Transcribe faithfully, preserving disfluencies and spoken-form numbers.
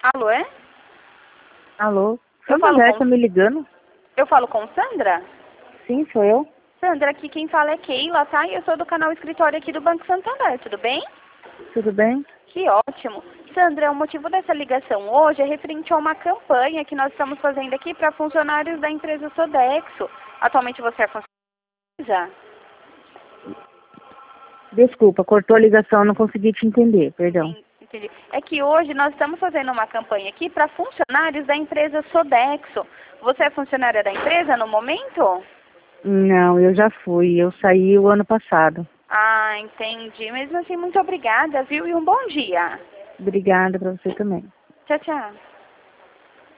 Alô, é? Alô? Eu Sua falo mulher com... tá me ligando? Eu falo com Sandra? Sim, sou eu. Sandra, aqui quem fala é Keila, tá? E eu sou do canal Escritório aqui do Banco Santander, tudo bem? Tudo bem? Que ótimo. Sandra, o motivo dessa ligação hoje é referente a uma campanha que nós estamos fazendo aqui para funcionários da empresa Sodexo. Atualmente você é funcionária? Desculpa, cortou a ligação, não consegui te entender, perdão. Sim, entendi. É que hoje nós estamos fazendo uma campanha aqui para funcionários da empresa Sodexo. Você é funcionária da empresa no momento? Não, eu já fui, eu saí o ano passado. Ah, entendi. Mesmo assim, muito obrigada, viu? E um bom dia. Obrigada pra você também. Tchau, tchau.